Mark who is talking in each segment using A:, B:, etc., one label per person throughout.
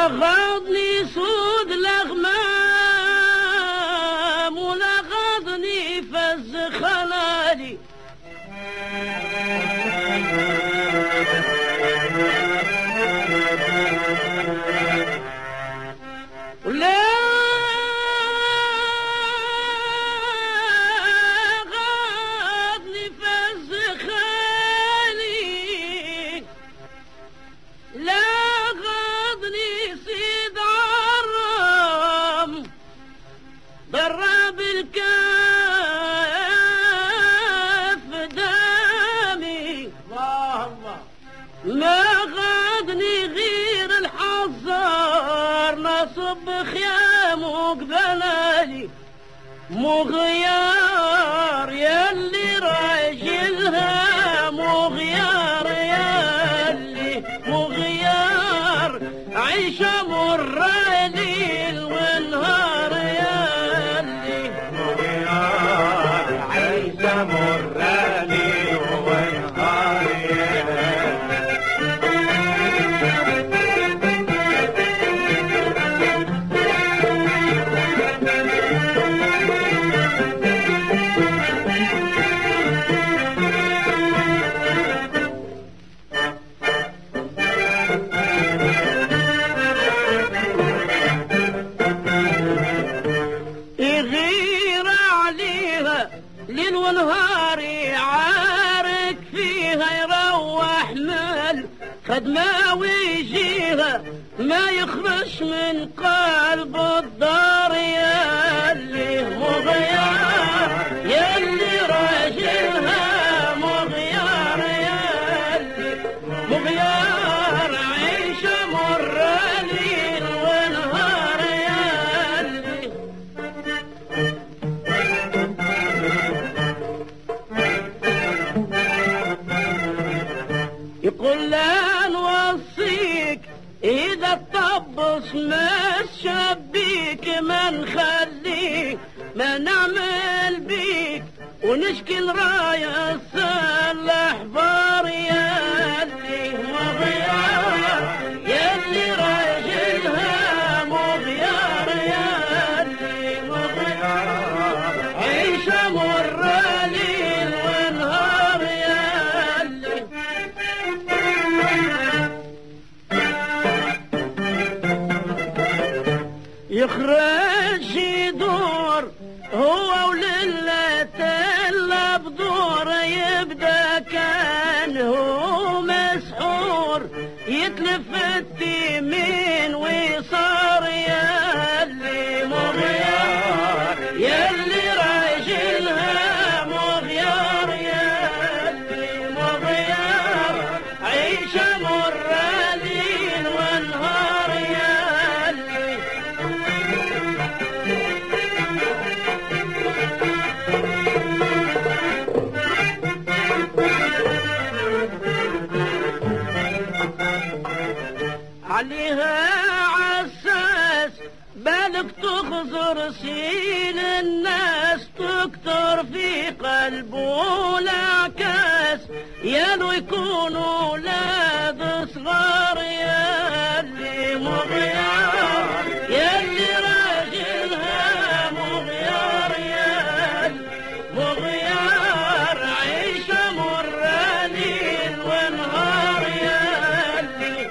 A: غاضني سود الأغمام ولا غاضني فز خلالي. ولا غاضني فز خالي، لا غاضني سيد عرام ضرب الكاف دامي. ما غاضني غير الحزار نصب خيام وقبلالي. مغيار ياللي راجلها مغيار، ياللي مغيار عيشة مر ليل ونهار، ياللي
B: مغيار عيشة مر ليل ونهار،
A: يغير عليها ليل ونهار يعارك فيها، يروح مال خدمة ويجيها ما يخرج من قلب الدار. ياللي مغيار ياللي راجلها مغيار، ياللي مغيار عيشة مر ليل ونهار، ياللي يقول لا نوصيك إذا الطبس ما شبيك ما نخليك ما نعمل بيك ونشكل راية الصلاح بار. ياللي مغيار ياللي راجلها مغيار، ياللي مغيار عيشة مر ليل ونهار، ياللي يخرج يدور هو ولله تلا بدور، يبدا كان هو مسحور يتلف التيمين ويصار. ياللي مغيار ياللي راجلها مغيار، ياللي مغيار عيشة مر ليل ونهار، ياللي عليها عساس بالك تخزر سين الناس تكتر في قلبه العكاس، يالو يكونوا ولاد صغار. ياللي مغيار ياللي راجلها مغيار، ياللي مغيار عيشة مر ليل ونهار، ياللي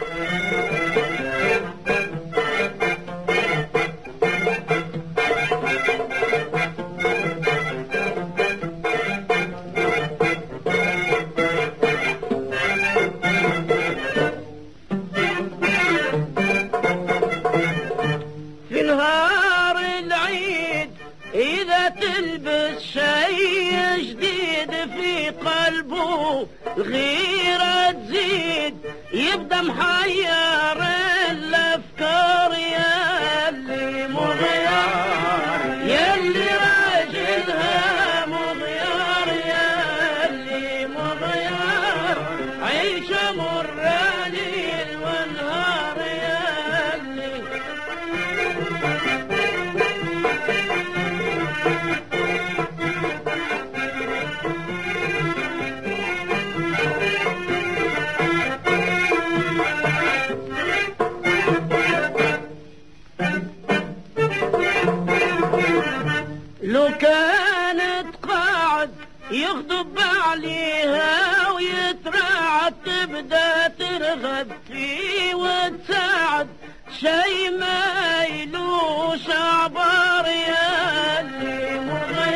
A: في نهار العيد إذا تلبس شيء جديد في قلبه الغيرة تزيد يبدأ محير الأفكار. ياللي مغيار ياللي راجلها مغيار، ياللي مغيار عيشة مر ليل ونهار، ياللي يغضب عليها ويترعد تبدا ترغب فيه وتساعد شي ما يلوش عبار يا اللي مغيب